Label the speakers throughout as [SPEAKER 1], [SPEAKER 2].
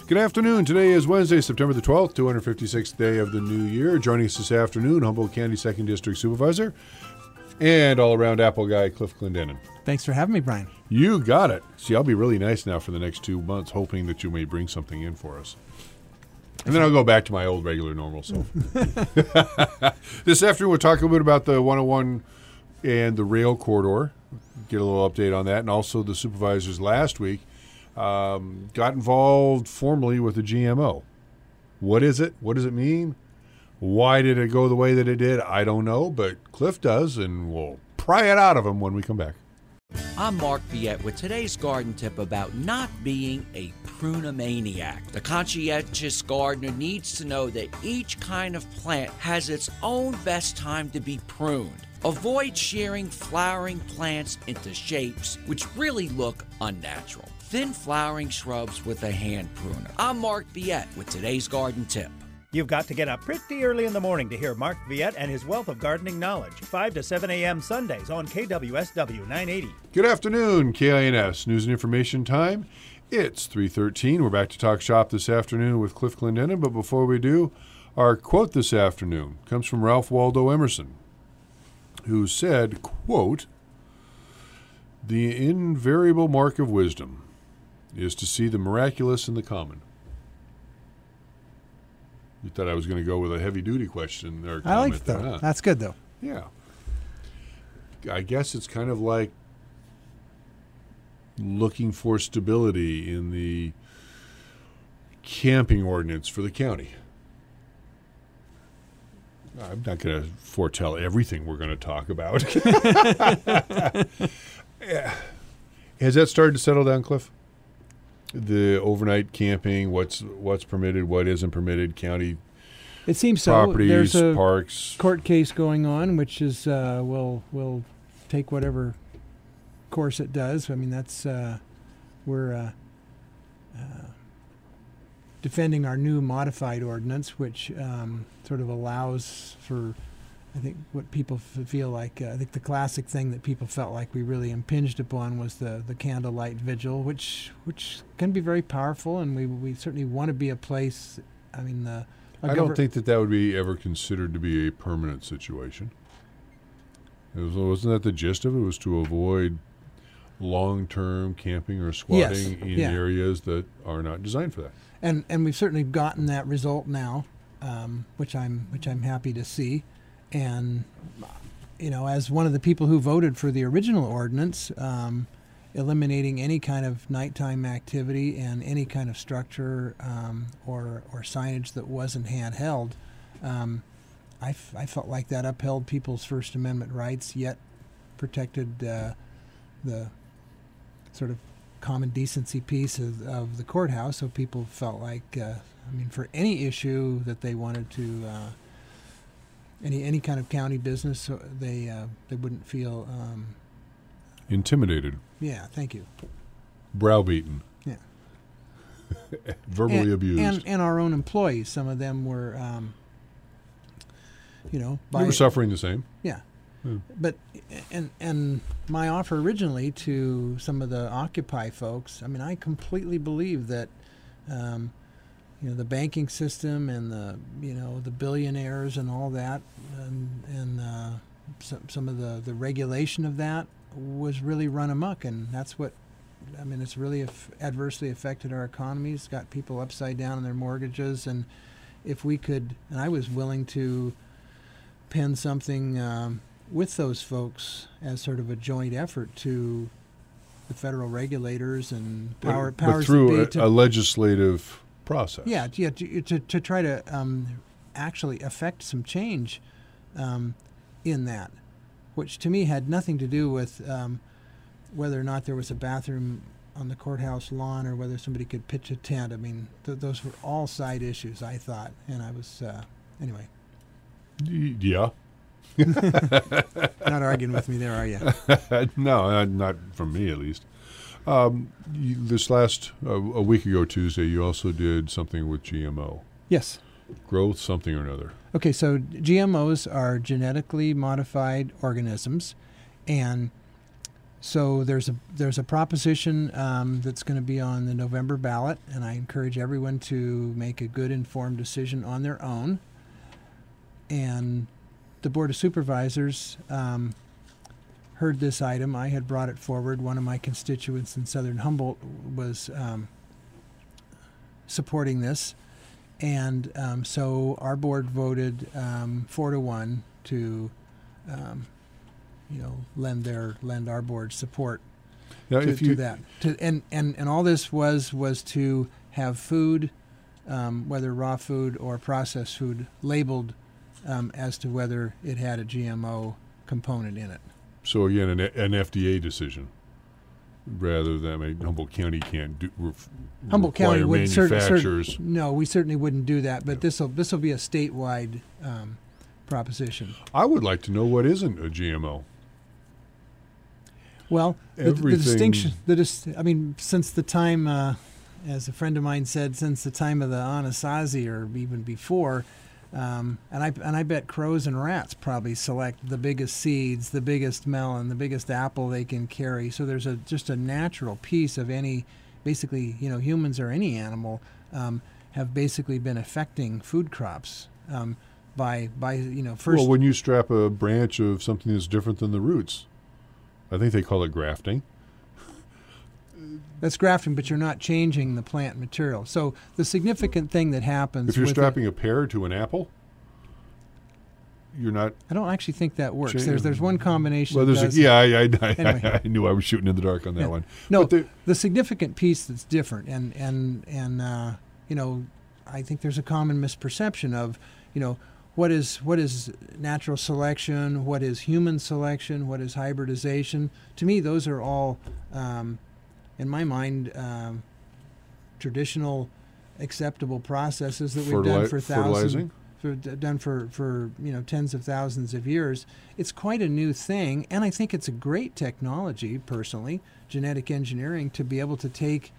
[SPEAKER 1] Good afternoon. Today is Wednesday, September the 12th, 256th day of the new year. Joining us this afternoon, Humboldt County 2nd District Supervisor and all-around Apple guy, Cliff Clendenin.
[SPEAKER 2] Thanks for having me, Brian.
[SPEAKER 1] You got it. See, I'll be really nice now for the next 2 months, hoping that you may bring something in for us. And then I'll go back to my old regular normal self. This afternoon, we'll talk a little bit about the 101 and the rail corridor, get a little update on that, and also the supervisors last week got involved formally with the GMO. What is it? What does it mean? Why did it go the way that it did? I don't know, but Cliff does, and we'll pry it out of him when we come back.
[SPEAKER 3] I'm Mark Viette with today's garden tip about not being a prunamaniac. The conscientious gardener needs to know that each kind of plant has its own best time to be pruned. Avoid shearing flowering plants into shapes which really look unnatural. Thin flowering shrubs with a hand pruner. I'm Mark Viette with today's garden tip.
[SPEAKER 4] You've got to get up pretty early in the morning to hear Mark Viette and his wealth of gardening knowledge. 5 to 7 a.m. Sundays on KWSW 980.
[SPEAKER 1] Good afternoon, KINS News and Information Time. It's 3:13. We're back to talk shop this afternoon with Cliff Clendenin, but before we do, our quote this afternoon comes from Ralph Waldo Emerson, who said, quote, "The invariable mark of wisdom is to see the miraculous in the common." You thought I was going to go with a heavy-duty question or comment.
[SPEAKER 2] I like that.
[SPEAKER 1] Huh?
[SPEAKER 2] That's good, though.
[SPEAKER 1] Yeah. I guess it's kind of like looking for stability in the camping ordinance for the county. I'm not going to foretell everything we're going to talk about. Has that started to settle down, Cliff? The overnight camping, what's permitted, what isn't permitted, county
[SPEAKER 2] it seems so.
[SPEAKER 1] properties,
[SPEAKER 2] There's a
[SPEAKER 1] parks.
[SPEAKER 2] court case going on, which is will take whatever course it does. I mean, that's we're defending our new modified ordinance, which sort of allows for, I think, what people feel like. I think the classic thing that people felt like we really impinged upon was the candlelight vigil, which can be very powerful, and we certainly want to be a place. I mean,
[SPEAKER 1] I don't think that would be ever considered to be a permanent situation. Wasn't that the gist of it? It was to avoid long-term camping or squatting in areas that are not designed for that.
[SPEAKER 2] And we've certainly gotten that result now, which I'm happy to see. And, you know, as one of the people who voted for the original ordinance, eliminating any kind of nighttime activity and any kind of structure or signage that wasn't handheld, I felt like that upheld people's First Amendment rights, yet protected the sort of common decency piece of the courthouse. So people felt like, for any issue that they wanted to. Any kind of county business, so they wouldn't feel
[SPEAKER 1] intimidated.
[SPEAKER 2] Yeah, thank you.
[SPEAKER 1] Browbeaten.
[SPEAKER 2] Yeah.
[SPEAKER 1] Verbally abused.
[SPEAKER 2] And our own employees, some of them were,
[SPEAKER 1] they were suffering the same.
[SPEAKER 2] Yeah. But and my offer originally to some of the Occupy folks, I completely believe that. The banking system and the billionaires and all that, and some of the regulation of that was really run amok, and that's what it's really adversely affected our economy. It's got people upside down in their mortgages, and if we could, and I was willing to pen something with those folks as sort of a joint effort to the federal regulators and powers
[SPEAKER 1] but through
[SPEAKER 2] that be
[SPEAKER 1] a legislative process.
[SPEAKER 2] Yeah, to try to actually affect some change in that, which to me had nothing to do with whether or not there was a bathroom on the courthouse lawn or whether somebody could pitch a tent. Those were all side issues, I thought, and I was anyway.
[SPEAKER 1] Yeah.
[SPEAKER 2] Not arguing with me there, are you?
[SPEAKER 1] No, not from me at least. This last a week ago Tuesday, you also did something with GMO.
[SPEAKER 2] Yes.
[SPEAKER 1] Growth something or another.
[SPEAKER 2] Okay, so GMOs are genetically modified organisms, and So there's a proposition that's going to be on the November ballot, and I encourage everyone to make a good informed decision on their own. And the Board of Supervisors heard this item. I had brought it forward. One of my constituents in Southern Humboldt was supporting this, and so our board voted 4-1 to lend our board support
[SPEAKER 1] Now,
[SPEAKER 2] to that. And all this was to have food, whether raw food or processed food, labeled as to whether it had a GMO component in it.
[SPEAKER 1] So again, an FDA decision, rather than, I mean, Humboldt County can't do
[SPEAKER 2] Humboldt County
[SPEAKER 1] require
[SPEAKER 2] would
[SPEAKER 1] manufacturers.
[SPEAKER 2] no, we certainly wouldn't do that. But this will be a statewide proposition.
[SPEAKER 1] I would like to know what isn't a GMO.
[SPEAKER 2] Well, the
[SPEAKER 1] Everything-
[SPEAKER 2] distinction, I mean, since the time, as a friend of mine said, since the time of the Anasazi or even before, and I bet crows and rats probably select the biggest seeds, the biggest melon, the biggest apple they can carry. So there's just a natural piece of any, basically, humans or any animal have basically been affecting food crops by first.
[SPEAKER 1] Well, when you strap a branch of something that's different than the roots, I think they call it grafting.
[SPEAKER 2] That's grafting, but you're not changing the plant material. So the significant thing that happens
[SPEAKER 1] If you're
[SPEAKER 2] with
[SPEAKER 1] strapping a pear to an apple, you're not.
[SPEAKER 2] I don't actually think that works.
[SPEAKER 1] Change-
[SPEAKER 2] There's one combination.
[SPEAKER 1] Well,
[SPEAKER 2] that
[SPEAKER 1] there's
[SPEAKER 2] does. Anyway.
[SPEAKER 1] I knew I was shooting in the dark on that
[SPEAKER 2] Yeah.
[SPEAKER 1] one.
[SPEAKER 2] No,
[SPEAKER 1] But
[SPEAKER 2] the significant piece that's different, and I think there's a common misperception of, what is natural selection, what is human selection, what is hybridization. To me, those are all, in my mind, traditional, acceptable processes that we've done for
[SPEAKER 1] fertilizing?
[SPEAKER 2] for tens of thousands of years. It's quite a new thing, and I think it's a great technology, personally, genetic engineering, to be able to take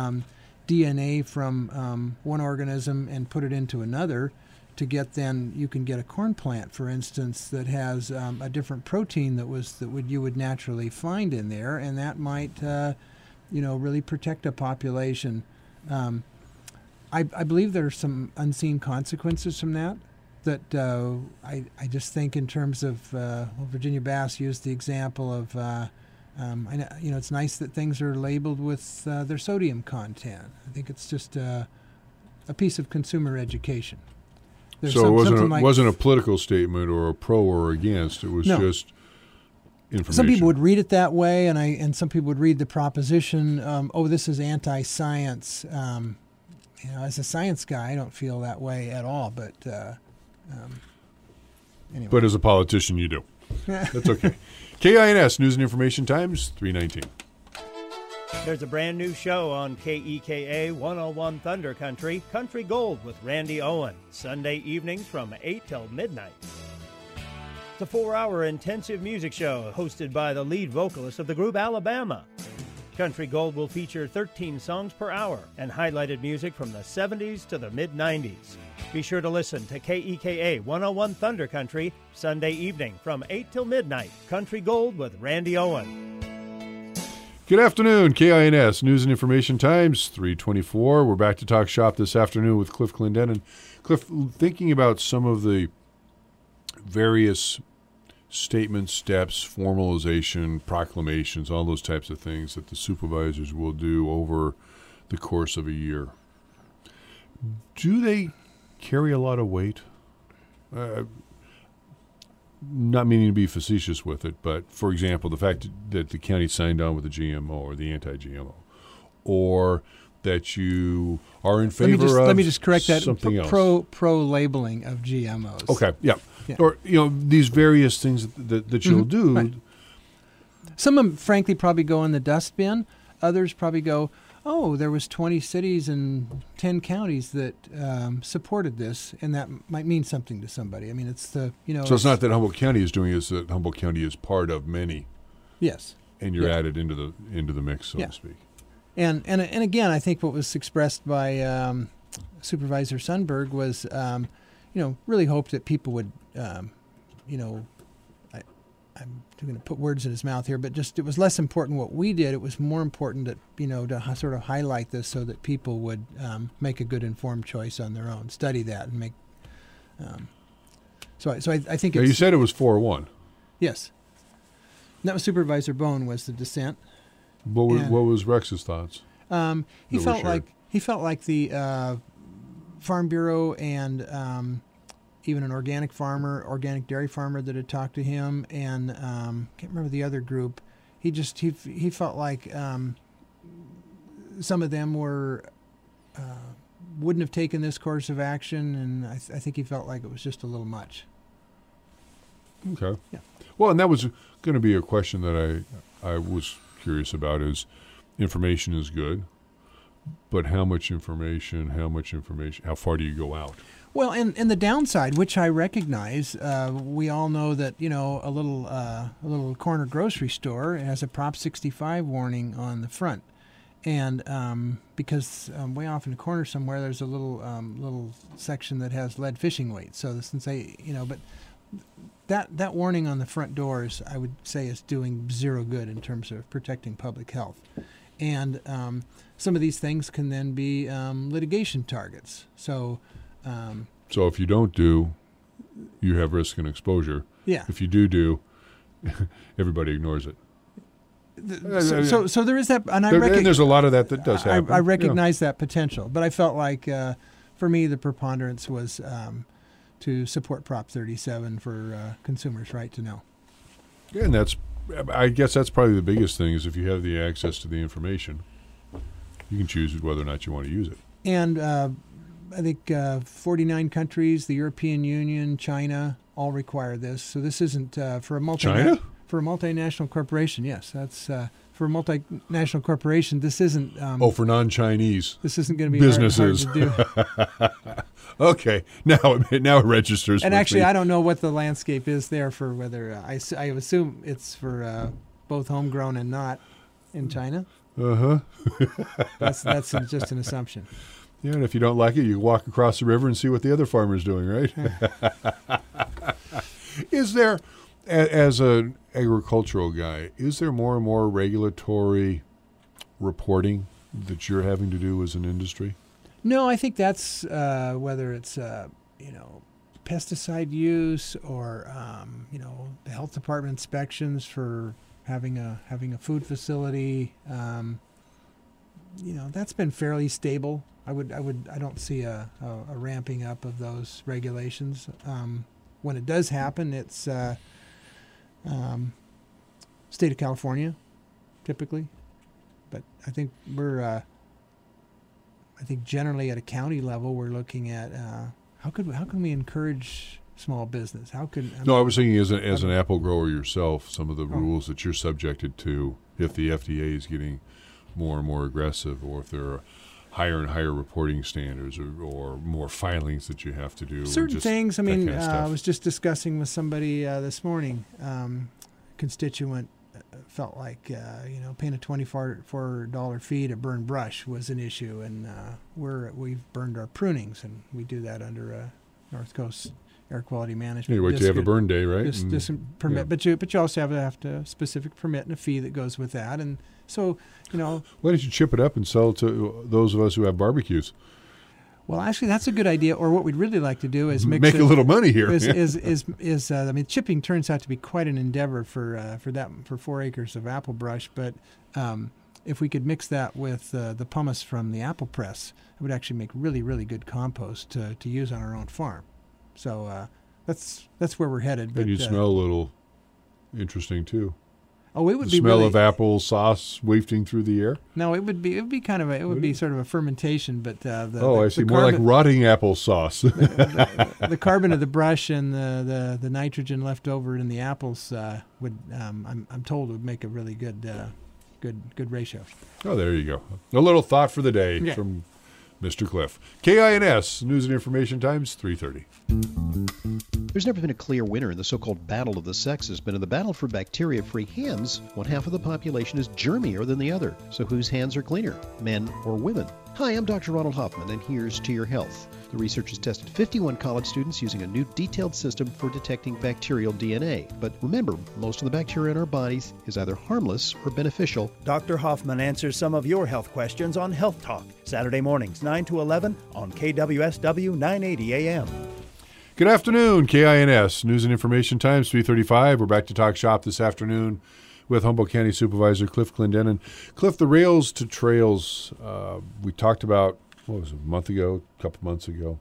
[SPEAKER 2] DNA from one organism and put it into another. To get, then you can get a corn plant, for instance, that has a different protein you would naturally find in there, and that might really protect a population. I believe there are some unseen consequences from that. I just think in terms of Virginia Bass used the example of I know, it's nice that things are labeled with their sodium content. I think it's just a piece of consumer education. There's
[SPEAKER 1] So it
[SPEAKER 2] like,
[SPEAKER 1] wasn't a political statement or a pro or against. It was just information.
[SPEAKER 2] Some people would read it that way, and some people would read the proposition. This is anti-science. As a science guy, I don't feel that way at all. But anyway.
[SPEAKER 1] But as a politician, you do. That's okay. KINS News and Information Times 319.
[SPEAKER 4] There's a brand new show on KEKA 101 Thunder Country, Country Gold with Randy Owen, Sunday evenings from 8 till midnight. It's a 4-hour intensive music show hosted by the lead vocalist of the group Alabama. Country Gold will feature 13 songs per hour and highlighted music from the 70s to the mid-90s. Be sure to listen to KEKA 101 Thunder Country, Sunday evening from 8 till midnight. Country Gold with Randy Owen.
[SPEAKER 1] Good afternoon, KINS News and Information Times 324. We're back to talk shop this afternoon with Cliff Clendenin. Cliff, thinking about some of the various statements, steps, formalization, proclamations, all those types of things that the supervisors will do over the course of a year. Do they carry a lot of weight? Not meaning to be facetious with it, but for example, the fact that the county signed on with the GMO or the anti-GMO, or that you are in favor of
[SPEAKER 2] let me just correct that.
[SPEAKER 1] Something else.
[SPEAKER 2] Pro labeling of GMOs.
[SPEAKER 1] Okay, yeah.
[SPEAKER 2] Yeah.
[SPEAKER 1] Or these various things that you'll do.
[SPEAKER 2] Right. Some of them, frankly, probably go in the dustbin. Others probably go, there was 20 cities and 10 counties that supported this, and that might mean something to somebody. I mean, it's the
[SPEAKER 1] So it's not that Humboldt County is doing it; it's that Humboldt County is part of many.
[SPEAKER 2] Yes.
[SPEAKER 1] And you're added into the mix, so
[SPEAKER 2] Yeah.
[SPEAKER 1] to speak.
[SPEAKER 2] And again, I think what was expressed by Supervisor Sundberg was, really hoped that people would, I'm going to put words in his mouth here, but just it was less important what we did. It was more important that, to sort of highlight this so that people would make a good informed choice on their own, study that and make. So I think
[SPEAKER 1] Now,
[SPEAKER 2] it's,
[SPEAKER 1] you said it was 4-1.
[SPEAKER 2] yes. And that was Supervisor Bone was the dissent.
[SPEAKER 1] What
[SPEAKER 2] Yeah.
[SPEAKER 1] was Rex's thoughts?
[SPEAKER 2] He
[SPEAKER 1] That were
[SPEAKER 2] felt
[SPEAKER 1] shared.
[SPEAKER 2] like the Farm Bureau and even an organic dairy farmer that had talked to him, and can't remember the other group. He felt like some of them wouldn't have taken this course of action, and I think he felt like it was just a little much.
[SPEAKER 1] Okay.
[SPEAKER 2] Yeah.
[SPEAKER 1] Well, and that was going to be a question that I was curious about is information is good, but how much information, how far do you go out?
[SPEAKER 2] Well, and the downside, which I recognize, we all know that a little corner grocery store has a Prop 65 warning on the front, and because way off in the corner somewhere there's a little section that has lead fishing weight. So since but that warning on the front doors, I would say, is doing zero good in terms of protecting public health, and some of these things can then be litigation targets. So.
[SPEAKER 1] So if you don't do, you have risk and exposure.
[SPEAKER 2] Yeah.
[SPEAKER 1] If you do, everybody ignores it.
[SPEAKER 2] So there is that, and
[SPEAKER 1] And there's a lot of that does happen.
[SPEAKER 2] I recognize that potential, but I felt like, for me, the preponderance was to support Prop 37 for consumers' right to know.
[SPEAKER 1] Yeah, and I guess that's probably the biggest thing is if you have the access to the information, you can choose whether or not you want to use it.
[SPEAKER 2] And I think 49 countries, the European Union, China, all require this. So this isn't for a
[SPEAKER 1] China?
[SPEAKER 2] For a multinational corporation. Yes, that's for a multinational corporation. This isn't.
[SPEAKER 1] For non-Chinese
[SPEAKER 2] This isn't going to be
[SPEAKER 1] businesses.
[SPEAKER 2] hard to do.
[SPEAKER 1] Okay, now it registers.
[SPEAKER 2] And
[SPEAKER 1] with
[SPEAKER 2] actually,
[SPEAKER 1] me.
[SPEAKER 2] I don't know what the landscape is there for whether I assume it's for both homegrown and not in China. That's just an assumption.
[SPEAKER 1] Yeah, and if you don't like it, you walk across the river and see what the other farmer's doing, right? Is there, as an agricultural guy, is there more and more regulatory reporting that you're having to do as an industry?
[SPEAKER 2] No, I think that's whether it's pesticide use or the health department inspections for having a food facility. That's been fairly stable. I don't see a ramping up of those regulations. When it does happen, it's state of California, typically. But I think generally at a county level, we're looking at how can we encourage small business?
[SPEAKER 1] I was thinking as an apple grower yourself, some of the rules that you're subjected to if the FDA is getting more and more aggressive, or if there are higher and higher reporting standards or more filings that you have to do.
[SPEAKER 2] Certain things. I mean,
[SPEAKER 1] kind of
[SPEAKER 2] I was just discussing with somebody this morning. Constituent felt like paying a $24 fee to burn brush was an issue, and we've burned our prunings, and we do that under a North Coast Air Quality Management.
[SPEAKER 1] Anyway, you have a burn day, right?
[SPEAKER 2] Just permit,
[SPEAKER 1] yeah.
[SPEAKER 2] but you also have to specific permit and a fee that goes with that, and so
[SPEAKER 1] Why don't you chip it up and sell it to those of us who have barbecues?
[SPEAKER 2] Well, actually, that's a good idea. Or what we'd really like to do is
[SPEAKER 1] make a little money here.
[SPEAKER 2] I mean, chipping turns out to be quite an endeavor for 4 acres of apple brush. But if we could mix that with the pumice from the apple press, it would actually make really, really good compost to use on our own farm. So that's where we're headed.
[SPEAKER 1] And you'd smell a little interesting too.
[SPEAKER 2] Oh, it would
[SPEAKER 1] the
[SPEAKER 2] be
[SPEAKER 1] smell
[SPEAKER 2] really,
[SPEAKER 1] of apple sauce wafting through the air.
[SPEAKER 2] No, it would be kind of it would be sort of a fermentation, but
[SPEAKER 1] I see, more like rotting apple sauce.
[SPEAKER 2] the carbon of the brush and the nitrogen left over in the apples would I'm told would make a really good ratio.
[SPEAKER 1] Oh, there you go. A little thought for the day from Mr. Cliff. KINS News and Information Times 3:30.
[SPEAKER 5] There's never been a clear winner in the so-called battle of the sexes, but in the battle for bacteria-free hands, one half of the population is germier than the other. So whose hands are cleaner, men or women? Hi, I'm Dr. Ronald Hoffman, and here's To Your Health. The research has tested 51 college students using a new detailed system for detecting bacterial DNA. But remember, most of the bacteria in our bodies is either harmless or beneficial.
[SPEAKER 4] Dr. Hoffman answers some of your health questions on Health Talk, Saturday mornings 9 to 11 on KWSW 980 AM.
[SPEAKER 1] Good afternoon, KINS. News and Information Times, 3:35. We're back to Talk Shop this afternoon with Humboldt County Supervisor Cliff Clendenin. Cliff, the Rails to Trails, we talked about, what was it, a month ago, a couple months ago.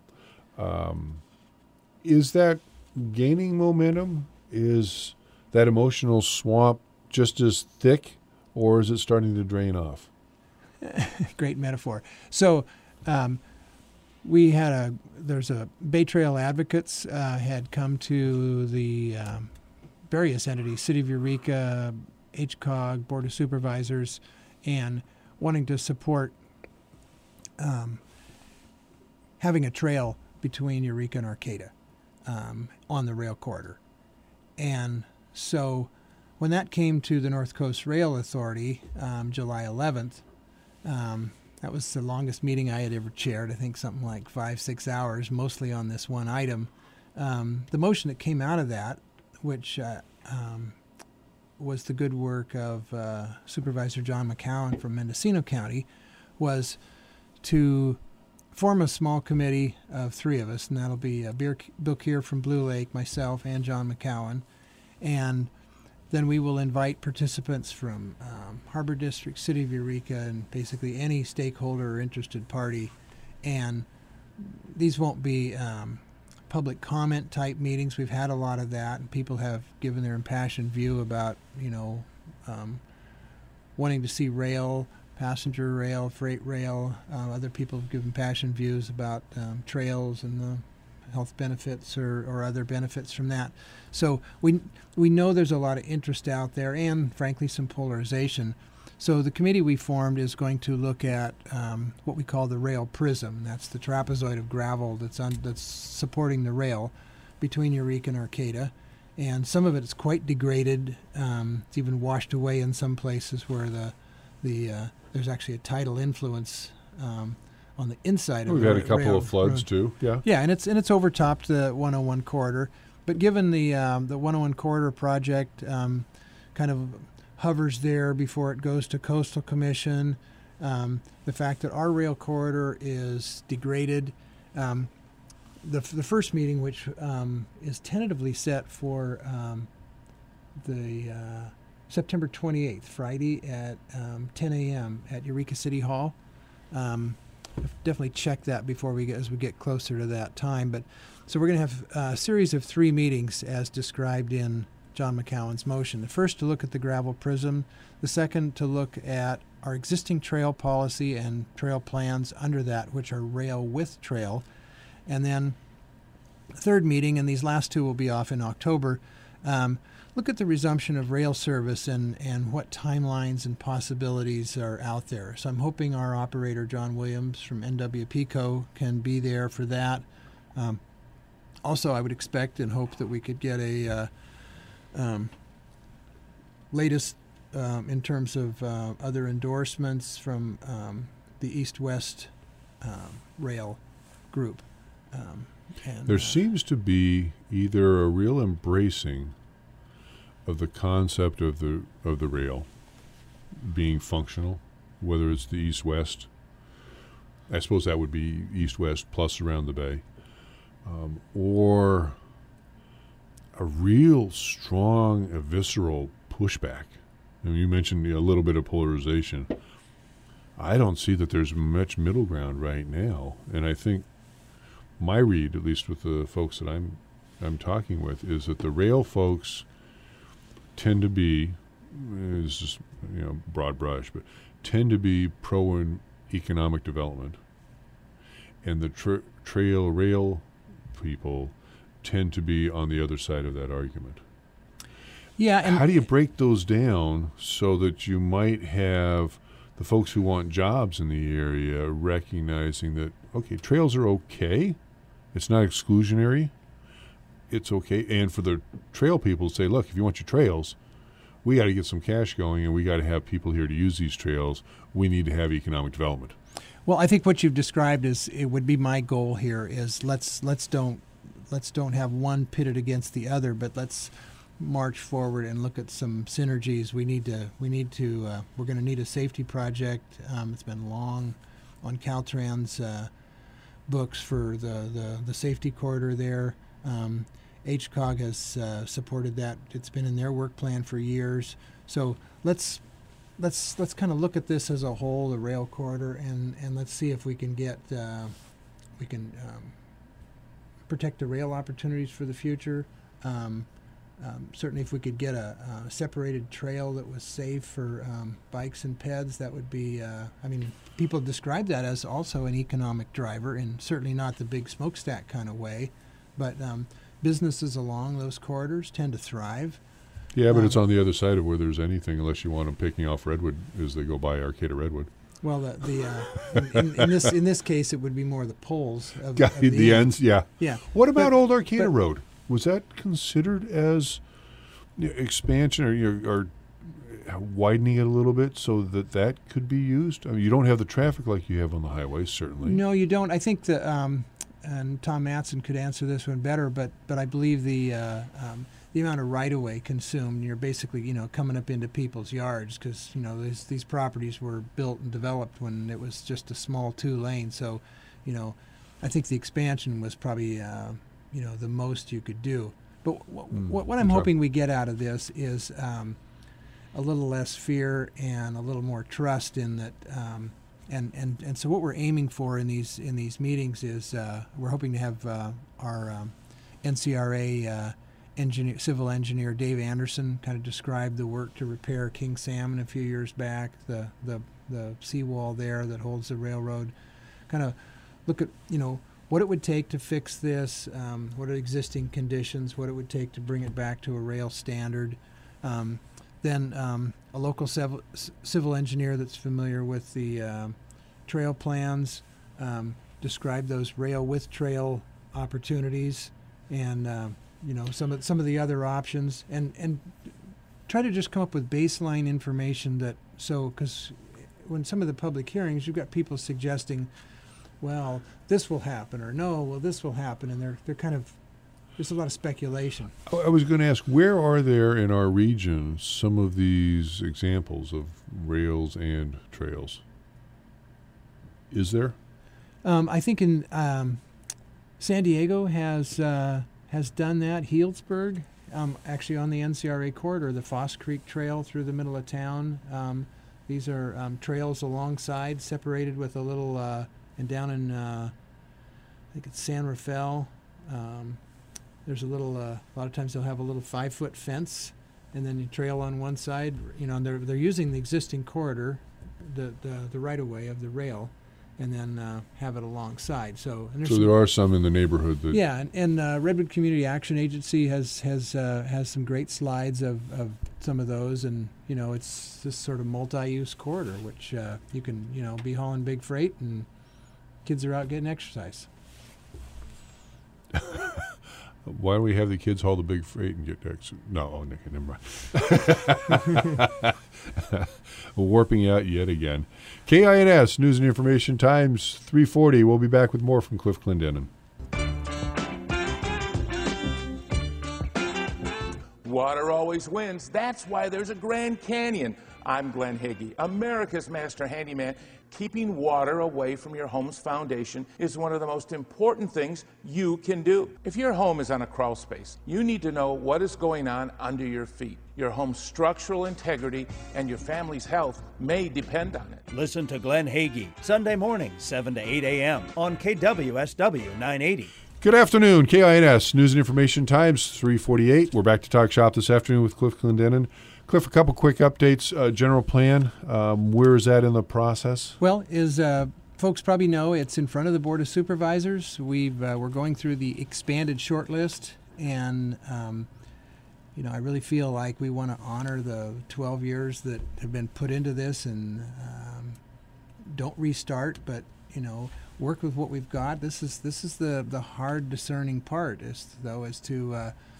[SPEAKER 1] Is that gaining momentum? Is that emotional swamp just as thick, or is it starting to drain off?
[SPEAKER 2] Great metaphor. So we had there's a Bay Trail advocates had come to the various entities, City of Eureka, HCOG, Board of Supervisors, and wanting to support having a trail between Eureka and Arcata on the rail corridor. And so when that came to the North Coast Rail Authority, July 11th, that was the longest meeting I had ever chaired, I think something like 5-6 hours, mostly on this one item. The motion that came out of that, which was the good work of Supervisor John McCowan from Mendocino County, was to form a small committee of 3 of us, and that'll be Bill Keir from Blue Lake, myself, and John McCowan. And then we will invite participants from Harbor District, City of Eureka, and basically any stakeholder or interested party. And these won't be public comment type meetings. We've had a lot of that, and people have given their impassioned view about, wanting to see rail, passenger rail, freight rail. Other people have given passionate views about trails and the health benefits or other benefits from that. So we know there's a lot of interest out there and, frankly, some polarization. So the committee we formed is going to look at what we call the rail prism. That's the trapezoid of gravel that's supporting the rail between Eureka and Arcata. And some of it is quite degraded. It's even washed away in some places where there's actually a tidal influence on the inside of
[SPEAKER 1] We've
[SPEAKER 2] the
[SPEAKER 1] had a couple
[SPEAKER 2] rail
[SPEAKER 1] of floods too. Yeah.
[SPEAKER 2] Yeah, and it's overtopped the 101 corridor. But given the 101 corridor project kind of hovers there before it goes to Coastal Commission, the fact that our rail corridor is degraded, the first meeting, which is tentatively set for the September 28th, Friday at 10 a.m. at Eureka City Hall. Definitely check that before as we get closer to that time. But so we're going to have a series of 3 meetings as described in John McCowan's motion. The first to look at the gravel prism, the second to look at our existing trail policy and trail plans under that, which are rail with trail, and then the third meeting, and these last 2 will be off in October. Look at the resumption of rail service and what timelines and possibilities are out there. So I'm hoping our operator, John Williams from NWPCO, can be there for that. Also, I would expect and hope that we could get a latest in terms of other endorsements from the East-West Rail group.
[SPEAKER 1] There seems to be either a real embracing of the concept of the rail being functional, whether it's the east-west. I suppose that would be east-west plus around the bay, or a real strong, visceral pushback. And you mentioned a little bit of polarization. I don't see that there's much middle ground right now, and I think my read, at least with the folks that I'm talking with, is that the rail folks tend to be, it's just broad brush, but tend to be pro in economic development, and the trail rail people tend to be on the other side of that argument.
[SPEAKER 2] Yeah, and
[SPEAKER 1] how do you break those down so that you might have the folks who want jobs in the area recognizing that, okay, trails are okay, it's not exclusionary, it's okay, and for the trail people to say, look, if you want your trails, we got to get some cash going, and we got to have people here to use these trails. We need to have economic development.
[SPEAKER 2] Well, I think what you've described it would be my goal here is let's don't have one pitted against the other, but let's march forward and look at some synergies. We're going to need a safety project. It's been long on Caltrans books for the safety corridor there. HCOG has supported that. It's been in their work plan for years. So let's kind of look at this as a whole, the rail corridor, and let's see if we can get protect the rail opportunities for the future. Certainly, if we could get a separated trail that was safe for bikes and peds, that would be. People describe that as also an economic driver, and certainly not the big smokestack kind of way, but businesses along those corridors tend to thrive.
[SPEAKER 1] Yeah, but it's on the other side of where there's anything, unless you want them picking off Redwood as they go by Arcata Redwood.
[SPEAKER 2] Well, in this case, it would be more the poles of
[SPEAKER 1] the ends. Yeah.
[SPEAKER 2] Yeah.
[SPEAKER 1] What about Old Arcata Road? Was that considered as expansion or widening it a little bit so that could be used? I mean, you don't have the traffic like you have on the highways, certainly.
[SPEAKER 2] No, you don't. I think that, and Tom Matson could answer this one better, but I believe the amount of right-of-way consumed, you're basically, coming up into people's yards because, these properties were built and developed when it was just a small 2-lane. So, I think the expansion was probably, the most you could do. But what I'm hoping we get out of this is a little less fear and a little more trust in that. And so what we're aiming for in these meetings is we're hoping to have our NCRA civil engineer Dave Anderson kind of describe the work to repair King Salmon a few years back, the seawall there that holds the railroad. Kind of look at what it would take to fix this, what are existing conditions, what it would take to bring it back to a rail standard. Then a local civil engineer that's familiar with the trail plans, describe those rail with trail opportunities, and some of the other options, and try to just come up with baseline information because when some of the public hearings, you've got people suggesting, well, this will happen, or no, well, this will happen, and they're kind of. There's a lot of speculation.
[SPEAKER 1] I was going to ask, where are there in our region some of these examples of rails and trails? Is there?
[SPEAKER 2] I think in San Diego has done that. Healdsburg, actually on the NCRA corridor, the Foss Creek Trail through the middle of town. These are trails alongside, separated with a little, and down in, I think it's San Rafael. There's a little. A lot of times they'll have a little 5-foot fence, and then you trail on one side. And they're using the existing corridor, the right of way of the rail, and then have it alongside. So
[SPEAKER 1] there are some in the neighborhood that.
[SPEAKER 2] Yeah, and Redwood Community Action Agency has some great slides of some of those, and it's this sort of multi-use corridor, which you can be hauling big freight, and kids are out getting exercise.
[SPEAKER 1] Why don't we have the kids haul the big freight and get extra? No, Nick, never mind. Warping out yet again. KINS News and Information Times 340. We'll be back with more from Cliff Clendenin.
[SPEAKER 6] Water always wins. That's why there's a Grand Canyon. I'm Glenn Higgy, America's master handyman. Keeping water away from your home's foundation is one of the most important things you can do. If your home is on a crawl space, you need to know what is going on under your feet. Your home's structural integrity and your family's health may depend on it.
[SPEAKER 4] Listen to Glenn Hagee, Sunday mornings, 7 to 8 a.m. on KWSW 980.
[SPEAKER 1] Good afternoon, KINS News and Information Times 348. We're back to Talk Shop this afternoon with Cliff Clendenin. Cliff, a couple quick updates. General plan, where is that in the process?
[SPEAKER 2] Well, as folks probably know, it's in front of the Board of Supervisors. We're going through the expanded shortlist, and I really feel like we want to honor the 12 years that have been put into this, and don't restart, but work with what we've got. This is the hard discerning part, as to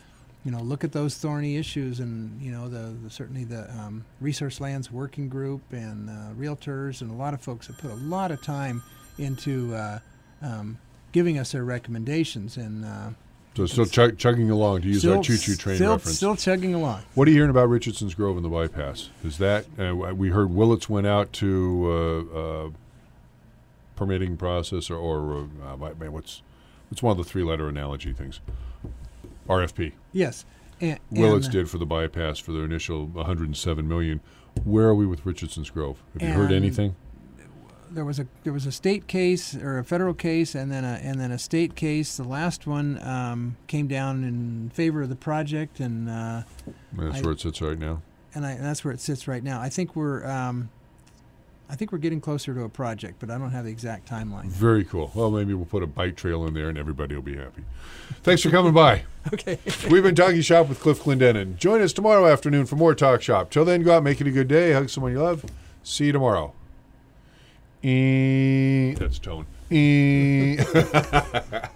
[SPEAKER 2] look at those thorny issues, and certainly the Resource Lands Working Group and realtors and a lot of folks have put a lot of time into giving us their recommendations, and
[SPEAKER 1] so still chugging along, to use our choo-choo train reference.
[SPEAKER 2] Still chugging along.
[SPEAKER 1] What are you hearing about Richardson's Grove and the bypass? Is that we heard Willits went out to permitting process, or what's one of the 3-letter analogy things? RFP.
[SPEAKER 2] Yes.
[SPEAKER 1] Willits did for the bypass for their initial $107 million. Where are we with Richardson's Grove? Have you heard anything?
[SPEAKER 2] There was a state case or a federal case, and then a state case. The last one came down in favor of the project, and
[SPEAKER 1] that's where it sits right now.
[SPEAKER 2] And that's where it sits right now. I think we're getting closer to a project, but I don't have the exact timeline.
[SPEAKER 1] Very cool. Well, maybe we'll put a bike trail in there, and everybody will be happy. Thanks for coming by.
[SPEAKER 2] Okay.
[SPEAKER 1] We've been Talking Shop with Cliff Clendenin. Join us tomorrow afternoon for more Talk Shop. Till then, go out, make it a good day. Hug someone you love. See you tomorrow. That's tone.